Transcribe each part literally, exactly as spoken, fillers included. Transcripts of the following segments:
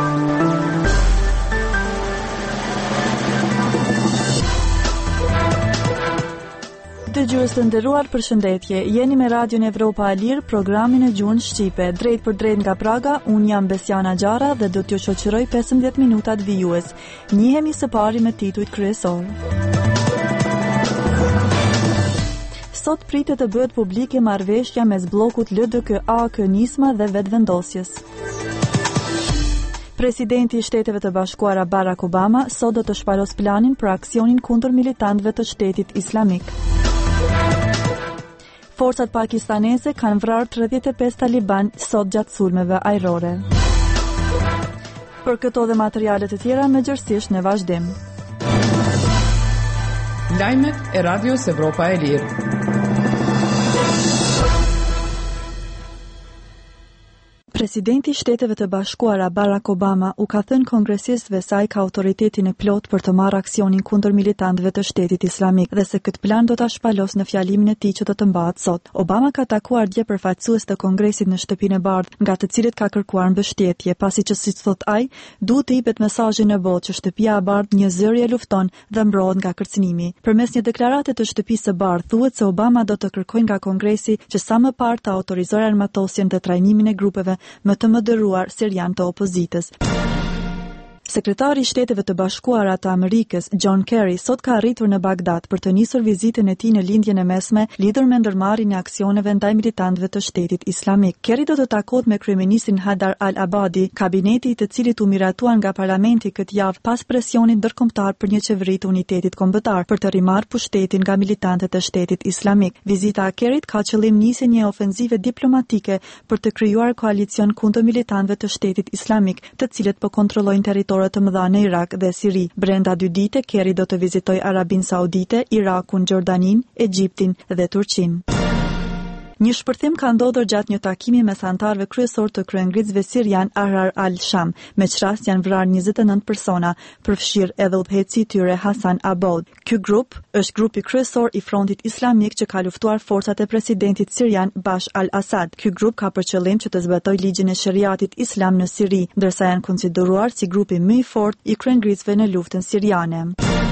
Dëgjues të nderuar, përshëndetje. Jeni me Radion Evropa e Lirë, programin e gjuhën shqipe. Drejt për drejt nga Praga, unë jam Besiana Gjara dhe do t'ju shoqëroj pesëmbëdhjetë minutat vijues. Njihemi së pari me titujt kryesor. Sot pritet të bëhet publike marrëveshja mes bllokut L D K A K Nisma dhe vetëvendosjes. Presidenti i Shteteve të Bashkuara Barack Obama sot do të shpalos planin për aksionin kundër militantëve të Shtetit Islamik. Forcat pakistaneze kanë vrarë tridhjetë e pesë taliban sot gjatë sulmeve ajrore. Për këto dhe materiale të tjera mëgjërësisht në vazhdim. Lajmet e Radios Evropa e Lirë. Presidenti i Shteteve të Bashkuara Barack Obama u ka thënë kongresistëve se ai ka autoritetin e plot për të marrë aksionin kundër militantëve të Shtetit Islamik dhe se këtë plan do ta shpalos në fjalimin e tij që do të mbahet sot. Obama ka takuar dje përfaqësues të Kongresit në Shtëpinë e Bardhë, nga të cilët ka kërkuar mbështetje, pasi që siç thot ai, duhet të jepet mesazhi në botë që Shtëpia e Bardhë një zërie lufton dhe mbrohet nga kërcënimi. Përmes një deklarate të Shtëpisë së Bardhë thuhet se Obama do të kërkojë nga Kongresi që sa më parë të autorizojë armatosjen dhe trajnimin e grupeve më të mëdëruar serian të opozitës. Sekretari i Shteteve të Bashkuara të Amerikës, John Kerry, sot ka arritur në Bagdad për të nisur vizitën e tij në lindjen e mesme, lidhur me ndërmarrjen e aksioneve ndaj militantëve të Shtetit Islamik. Kerry do të takohet me kryeministrin Haidar al-Abadi, kabineti i të cilit u miratuan nga parlamenti këtë javë pas presionit ndërkombëtar për një qeveri të unitetit kombëtar për të rimarrë pushtetin nga militantët e Shtetit Islamik. Vizita e Kerryt ka qëllim nisje një ofenzive diplomatike për të krijuar koalicion kundër militantëve të Shtetit Islamik, të cilët po kontrollojnë territorin të mëdha në Irak dhe Siri. Brenda dy dite, Kerry do të vizitojë Arabinë Saudite, Irakun, Xhordaninë, Egjiptin dhe Turqinë. Një shpërthim ka ndodhur gjatë një takimi mes anëtarëve kryesor të kryengritësve sirian Ahrar al-Sham. Me çrast janë vrarë njëzet e nëntë persona, përfshirë edhe udhëheqësi i tyre Hasan Aboud. Ky grup është grupi kryesor i Frontit Islamik që ka luftuar forcat e presidentit sirian Bashar al-Assad. Ky grup ka për qëllim që të zbatojë ligjin e shariatit islam në Siri, ndërsa janë konsideruar si grupi më i fortë i kryengritësve në luftën siriane.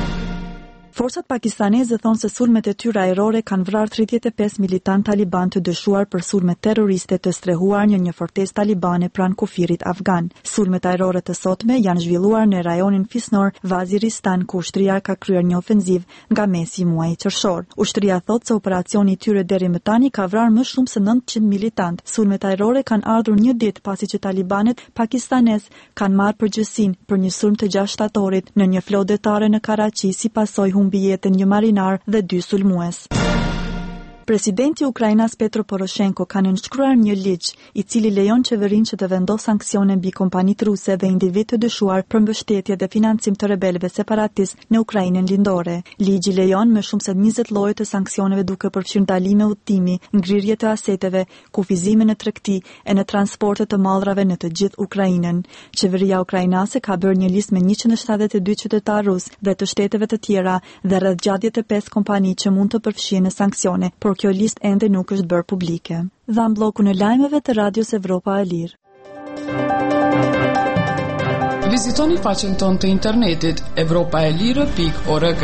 Forcat pakistaneze thonë se sulmet e tyre ajrore kanë vrarë tridhjetë e pesë militant taliban të dyshuar për sulme terroriste të strehuar në një fortezë talibane pranë kufirit afgan. Sulmet ajrore të sotme janë zhvilluar në rajonin fisnor Vaziristan, ku ushtria ka kryer një ofenziv nga mesi i muajit qershor. Ushtria thotë se operacioni i tyre deri më tani ka vrarë më shumë se nëntëqind militant. Sulmet ajrore kanë ardhur një ditë pasi që talibanet pakistanez kanë marrë përgjegjësinë për një sulm të gjashtë shtatorit në një flot detare në Karachi si pasojë humbi jetën një marinar dhe dy sulmues. Presidenti i Ukrainas Petro Poroshenko ka nënshkruar një ligj i cili lejon qeverinë që të vendosë sanksione mbi kompanitë ruse dhe individ të dyshuar për mbështetje dhe financim të rebelëve separatistë në Ukrainën lindore. Ligji lejon më shumë se njëzet lloje të sanksioneve duke përfshirë ndalime udhtimi, ngrirje të aseteve, kufizime në tregti e në transporte të mallrave në të gjithë Ukrainën. Qeveria ukrainase ka bërë një listë me njëqind e shtatëdhjetë e dy qytetarë rus dhe të shteteve të tjera dhe rreth gjashtëdhjetë e pesë kompani që mund të përfshihen në sanksione, por kjo listë ende nuk është bërë publike. Dhan bllokun e lajmeve të Radios Evropa e Lirë. Vizitoni faqen tonë të internetit evropaelire pikë org.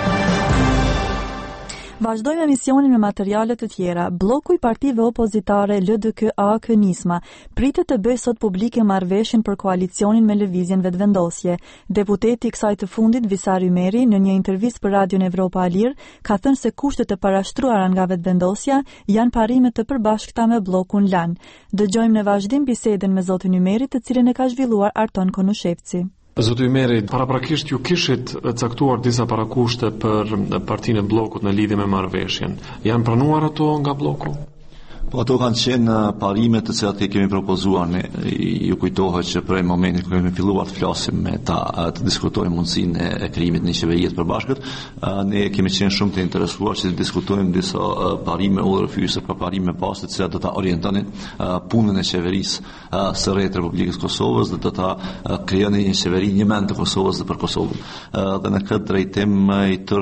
Vazhdojmë emisionin me materiale të tjera. Bloku i partive opozitare L D K A K Nisma pritet të bëjë sot publike marrëveshjen për koalicionin me lëvizjen vetëvendosje. Deputeti i kësaj të fundit, Visar Ymeri, në një intervistë për Radion Evropa e Lirë, ka thënë se kushtet e parashtruara nga vetëvendosja janë parime të përbashkëta me bllokun L A N. Dëgjojmë në vazhdim bisedën me zotin Ymeri, të cilën e ka zhvilluar Arton Konushevci. Zoti Ymeri, paraprakisht ju kishit caktuar disa parakushte për partinë e bllokut në lidhje me marrëveshjen. Janë pranuar ato nga bloku? Po ato kanë qenë parime të cilat i kemi propozuar ne. Ju kujtohet që prej momentit kur kemi filluar të flasim me ta, të diskutojmë mundësinë e krijimit në një qeveri të përbashkët, ne kemi qenë shumë të interesuar që të diskutojmë disa parime udhërfyese, pa parime base të cilat do ta orientonin punën e qeverisë së re të Republikës Kosovës dhe do ta krijonin një qeveri një mend të Kosovës dhe për Kosovën. Dhe në këtë drejtim i tërë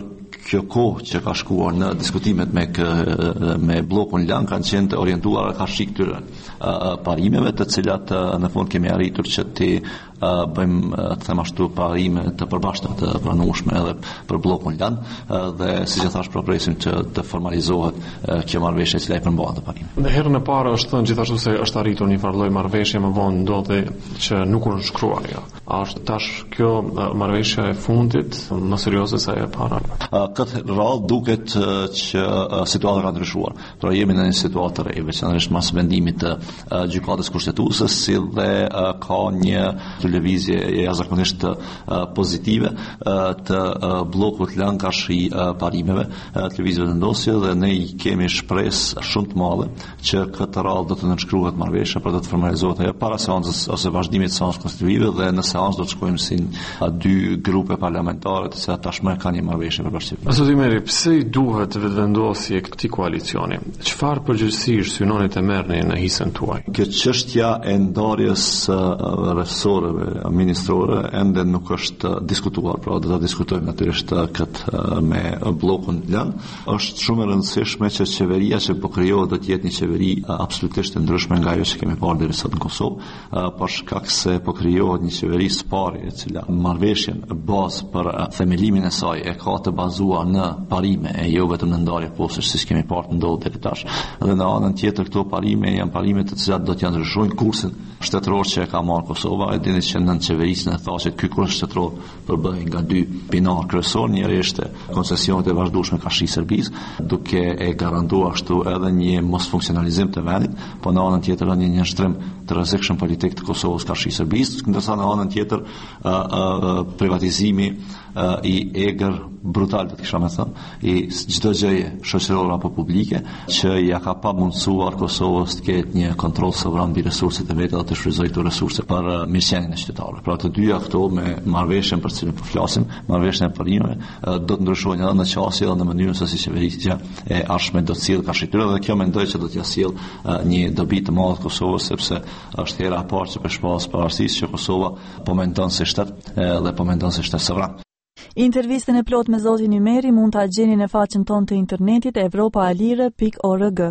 kjo kohë që ka shkuar në diskutimet me kë, me bllokun lan kanë qenë të orientuara ka shik këtyre parimeve, të cilat në fund kemi arritur që ti uh, bëjmë të them ashtu parime të përbashkëta të pranueshme edhe për bllokun lan dhe siç e thash presim që të formalizohet uh, kjo marrëveshje që i përmbahet të parime. Në herën e parë është thënë gjithashtu se është arritur një farë lloj marrëveshje, më vonë ndodhi që nuk u shkruar ajo. A është tash kjo uh, marrëveshja e fundit më serioze se e para? Uh, këtë radhë duket uh, që uh, situata ka ndryshuar. Pra jemi në një situatë të re, veçanërisht pas vendimit të uh, gjykatës kushtetuese, si dhe uh, ka një lëvizje e jashtëzakonisht uh, pozitive uh, të uh, bllokut Lankashi uh, parimeve, uh, të lëvizjeve të ndosje, dhe ne kemi shpresë shumë të madhe që këtë radhë do të nënshkruhet marrëveshja për të formalizohet ajo para seancës ose vazhdimit të seancës konstitutive, dhe në seancë do të shkojmë si uh, dy grupe parlamentare të cilat tashmë kanë një marrëveshje për bashkëpunën. Zoti Meri, pse i duhet vetëvendosje këtij koalicioni? Çfarë përgjegjësish synoni të merrni në hisën tuaj? Kjo çështja e ndarjes uh, rretsoreve ministrore ende nuk është diskutuar, pra do ta diskutojmë natyrisht këtë uh, me bllokun lan. Është shumë e rëndësishme që qeveria që po krijohet do të jetë një qeveri uh, absolutisht e ndryshme nga ajo që kemi parë deri sot në Kosovë, uh, për shkak se po krijohet një qeveri së pari e cila marrëveshjen bazë për uh, themelimin e saj e ka të bazuar në parime e jo vetëm në ndarje postësh siç kemi parë të ndodhur deri tash. Dhe në anën tjetër këto parime janë parime të cilat do të ndryshojnë kursin shtetëror që e ka marrë Kosova. E dini që nën qeverisjen e thashë ky kurs shtetëror përbëhej nga dy pinar kryesor, njëri është koncesionet e vazhdueshme Kashi Serbisë, duke e garantuar ashtu edhe një mos funksionalizim të vendit, po në anën tjetër një njështrim të rrezikshëm politik të Kosovës Kashi Serbisë, ndërsa në anën tjetër uh, uh, privatizimi uh, i egër brutal, do të kisha më thënë, i çdo gjëje shoqërore apo publike që ja ka pa mundsuar Kosovës të ketë një kontroll sovran mbi resurset e veta dhe të shfrytëzojë këto resurse për uh, mirëqenien e qytetarëve. Pra të dyja këto me marrëveshjen për cilën po flasim, marrëveshjen e parimeve, uh, do të ndryshojnë edhe në qasje edhe në mënyrën se si qeverisja e ardhshme do të sjellë Kashi tyre, dhe kjo mendoj që do t'ia sjellë uh, një dobi të madhe Kosovës, sepse është hera e parë që për shpas parësisë që Kosova po mendon se shtet uh, dhe po mendon se shtet sovran. Intervistën e plot me zotin Ymeri mund ta gjeni në faqen tonë të internetit evropa e lire pikë org.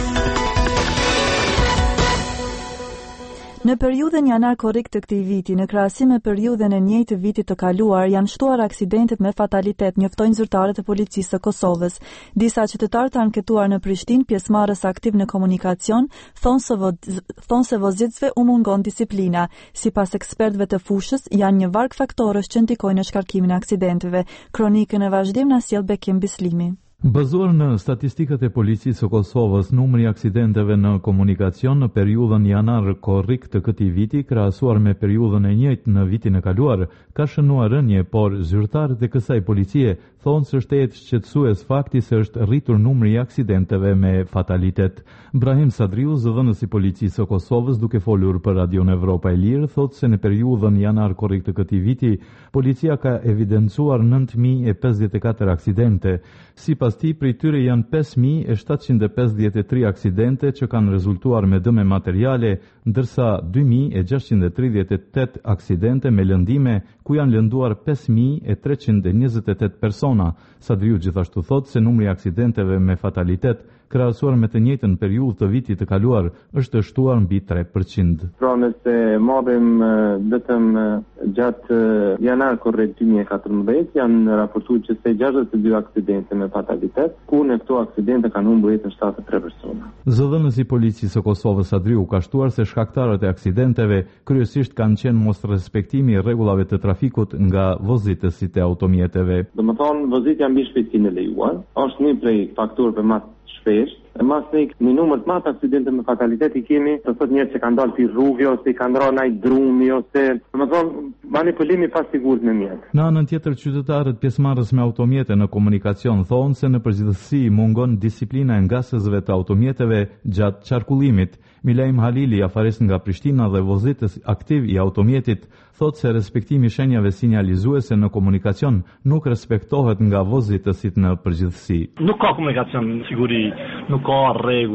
Në periudhën janar korrik të këtij viti, në krahasim me periudhën e njëjtë të vitit të kaluar, janë shtuar aksidentet me fatalitet, njoftojnë zyrtarët e policisë së Kosovës. Disa qytetarë të anketuar në Prishtinë, pjesëmarrës aktiv në komunikacion, thonë se, vo, thon se vozitësve u mungon disiplina. Sipas ekspertëve të fushës, janë një varg faktorësh që ndikojnë në shkarkimin e aksidenteve. Kronikën e vazhdim na sjell Bekim Bislimi. Bazuar në statistikat e policisë së Kosovës, numri i aksidenteve në komunikacion në periudhën janar-korrik të këtij viti, krahasuar me periudhën e njëjtë në vitin e kaluar, ka shënuar rënje, por zyrtarët e kësaj policie thonë se shtehet shqetësues fakti se është rritur numri i aksidenteve me fatalitet. Brahim Sadriu, zëdhënës i policisë së Kosovës, duke folur për Radion Evropa e Lirë, thotë se në periudhën janar-korrik të këtij viti, policia ka evidencuar nëntë mijë e pesëdhjetë e katër aksidente. Sipas tij, prej tyre janë pesë mijë e shtatëqind e pesëdhjetë e tre aksidente që kanë rezultuar me dëme materiale, ndërsa dy mijë e gjashtëqind e tridhjetë e tetë aksidente me lëndime, ku janë lënduar pesë mijë e treqind e njëzet e tetë persona. Sadriu gjithashtu thotë se numri i aksidenteve me fatalitet krahasuar me të njëjtën periudhë të vitit të kaluar është shtuar mbi tre përqind. Pra nëse marrim vetëm gjatë janar-korrik dy mijë e katërmbëdhjetë janë raportuar që se gjashtëdhjetë e dy aksidente me fatalitet, ku në këto aksidente kanë humbur jetën shtatëdhjetë e tre persona. Zëdhënës i policisë së Kosovës Sadriu ka shtuar se shkaktarët e aksidenteve kryesisht kanë qenë mos respektimi i rregullave të trafikut nga vozitësit e automjeteve. Domethënë vozitja mbi shpejtësinë e lejuar është një prej faktorëve më shpesht. E mas ne një numër të madh aksidente me fatalitet i kemi, të thotë njerëz që kanë dalë pi rrugë ose i kanë ndarë ndaj drumi ose, domethënë, manipulimi pa sigurt me mjet. Në anën tjetër, qytetarët pjesëmarrës me automjete në komunikacion thonë se në përgjithësi mungon disiplina e ngasësve të automjeteve gjatë qarkullimit. Milaim Halili, afarist nga Prishtina dhe vozitës aktiv i automjetit, thotë se respektimi shenjave sinjalizuese në komunikacion nuk respektohet nga vozitësit në përgjithësi. Nuk ka komunikacion siguri, nuk ka rregull.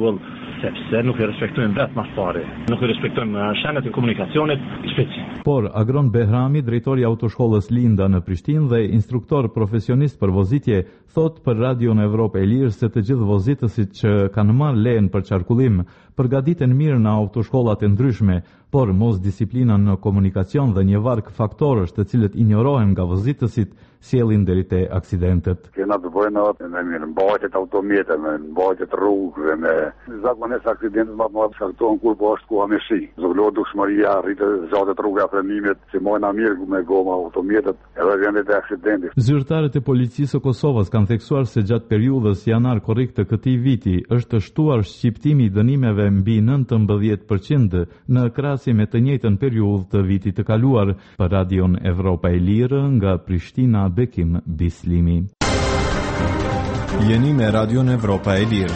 sepse nuk e respektojnë vetë marrëparje, nuk e respektojnë shenjat e komunikacionit shpejtësi. Por Agron Behrami, drejtori i autoshkollës Linda në Prishtinë dhe instruktor profesionist për vozitje, thot për Radion Evropë e Lirë se të gjithë vozitësit që kanë marrë lejen për qarkullim përgatiten mirë në autoshkollat e ndryshme, por mos disiplina në komunikacion dhe një varg faktorësh të cilët injorohen nga vozitësit sjellin deri te aksidentet. Kena të bëjnë me mirë mbajtjet automjete, me mbajtjet rrugëve, me zakonisht aksidentet më të mëdha shkaktohen kur po është koha me shi. Zoglohet dukshmëria, rritet zgjatet rruga frenimit, si mojna mirë me goma automjetet, edhe vjen te aksidenti. Zyrtarët e policisë së Kosovës kanë theksuar se gjatë periudhës janar korrik të këtij viti është shtuar shqiptimi i dënimeve mbi nëntëmbëdhjetë përqind në krahasim me të njëjtën periudhë të vitit të kaluar. Për Radion Evropa e Lirë nga Prishtina, Bekim Bislimi. Jeni me Radion Evropa e Lirë.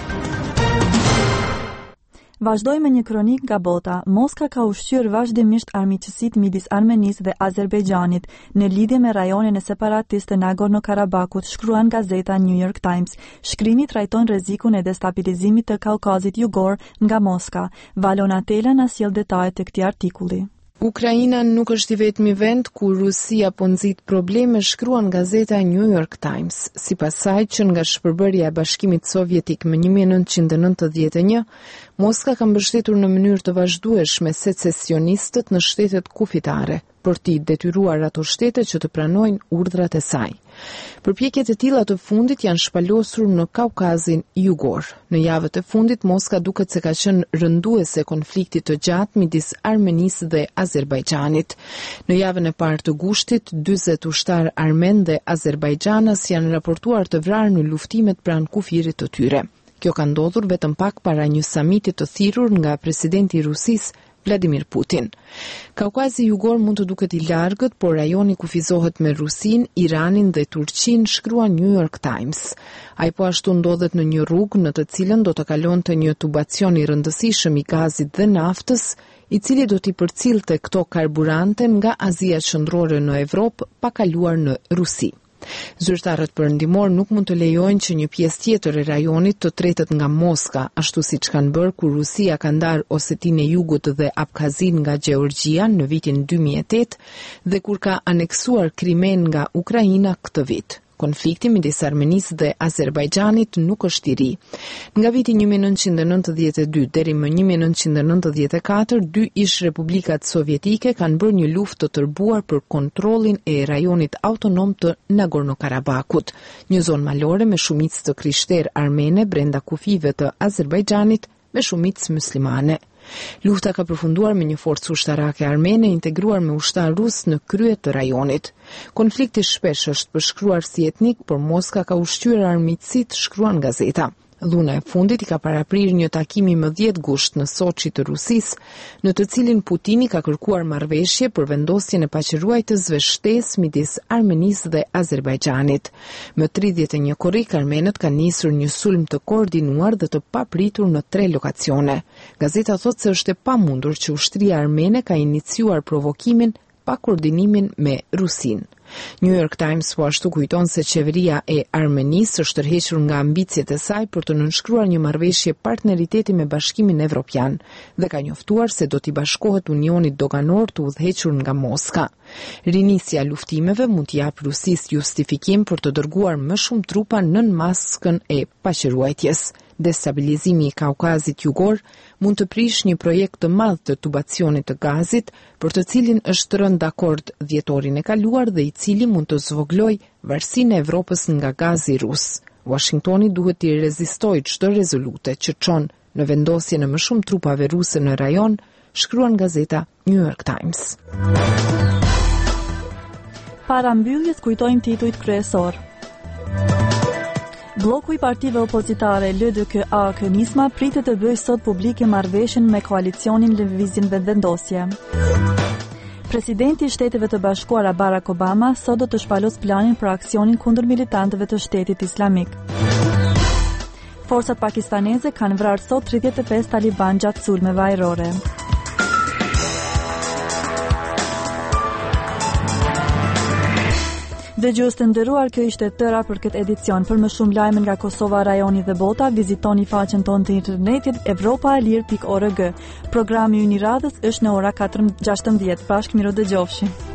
Vazhdoj me një kronik nga bota. Moska ka ushqyer vazhdimisht armiqësitë midis Armenisë dhe Azerbajxhanit në lidhje me rajonin e separatistë të Nagorno-Karabakut, shkruan gazeta New York Times. Shkrimi trajton rrezikun e destabilizimit të Kaukazit Jugor nga Moska. Valona Tela na sjell detajet të këtij artikulli. Ukraina nuk është i vetmi vend ku Rusia po nxit probleme, shkruan gazeta New York Times. Sipas saj, që nga shpërbërja e Bashkimit Sovjetik më një mijë e nëntëqind e nëntëdhjetë e një, Moska ka mbështetur në mënyrë të vazhdueshme secesionistët në shtetet kufitare, për t'i detyruar ato shtete që të pranojnë urdhrat e saj. Përpjekjet e tilla të fundit janë shpalosur në Kaukazin Jugor. Në javët e fundit, Moska duket se ka qenë rënduese e konfliktit të gjatë midis Armenisë dhe Azerbajxhanit. Në javën e parë të gushtit, dyzet ushtar armen dhe Azerbajxhanas janë raportuar të vrarë në luftimet pranë kufirit të tyre. Kjo ka ndodhur vetëm pak para një samiti të thirrur nga presidenti i Rusisë, Vladimir Putin. Kaukazi Jugor mund të duket i largët, por rajoni kufizohet me Rusin, Iranin dhe Turqin, shkruan New York Times. Ai po ashtu ndodhet në një rrugë në të cilën do të kalonte një tubacion i rëndësishëm i gazit dhe naftës, i cili do t'i përcillte këto karburante nga Azia Qendrore në Evropë pa kaluar në Rusi. Zyrtarët perëndimor nuk mund të lejojnë që një pjesë tjetër e rajonit të tretet nga Moska, ashtu siç kanë bërë kur Rusia ka ndarë Osetinë e Jugut dhe Abkhazin nga Gjeorgjia në vitin dy mijë e tetë dhe kur ka aneksuar Krimen nga Ukraina këtë vit. Konflikti midis Armenisë dhe Azerbajxhanit nuk është i ri. Nga viti një mijë e nëntëqind e nëntëdhjetë e dy deri më një mijë e nëntëqind e nëntëdhjetë e katër, dy ish republikat sovjetike kanë bërë një luftë të tërbuar për kontrollin e rajonit autonom të Nagorno-Karabakut, një zonë malore me shumicë të krishterë armene brenda kufive të Azerbajxhanit me shumicë muslimane. Lufta ka përfunduar me një forcë ushtarake armene integruar me ushtar rus në krye të rajonit. Konflikti shpesh është përshkruar si etnik, por Moska ka ushqyer armiqësitë, shkruan gazeta. Dhuna e fundit i ka paraprir një takim i mbëdhjetë gusht në Soçi të Rusisë, në të cilin Putini ka kërkuar marrëveshje për vendosjen e paqëruajtësve shtesë midis Armenisë dhe Azerbajxhanit. Më tridhjetë e një korrik, armenët kanë nisur një sulm të koordinuar dhe të papritur në tre lokacione. Gazeta thotë se është e pamundur që ushtria armene ka iniciuar provokimin pa koordinimin me Rusinë. New York Times po ashtu kujton se qeveria e Armenisë është tërhequr nga ambicjet e saj për të nënshkruar një marrëveshje partneriteti me Bashkimin Evropian dhe ka njoftuar se do t'i bashkohet Unionit Doganor të udhëhequr nga Moska. Rinisja e luftimeve mund t'i japë Rusisë justifikim për të dërguar më shumë trupa nën maskën e paqëruajtjes. Destabilizimi i Kaukazit Jugor mund të prish një projekt të madh të tubacionit të gazit, për të cilin është rënë dakord dhjetorin e kaluar dhe i cili mund të zvogëlojë varësinë e Evropës nga gazi rus. Washingtoni duhet të rezistojë çdo rezolute që çon në vendosjen e më shumë trupave ruse në rajon, shkruan gazeta New York Times. Para mbylljes kujtojmë titujt kryesor. Bloku i partive opozitare L D K A Kënisma pritet të bëjë sot publike marrëveshjen me koalicionin Lëvizjen Vendosje. Presidenti i Shteteve të Bashkuara Barack Obama sot do të shpalos planin për aksionin kundër militantëve të Shtetit Islamik. Forcat pakistaneze kanë vrarë sot tridhjetë e pesë taliban gjatë sulmeve ajrore. Dëgjues të nderuar, kjo ishte tëra për këtë edicion. Për më shumë lajme nga Kosova, rajoni dhe bota, vizitoni faqen tonë të internetit evropa e lirë pikë org. Programi ynë i radhës është në ora katërmbëdhjetë. Bashkë miro dëgjofshi.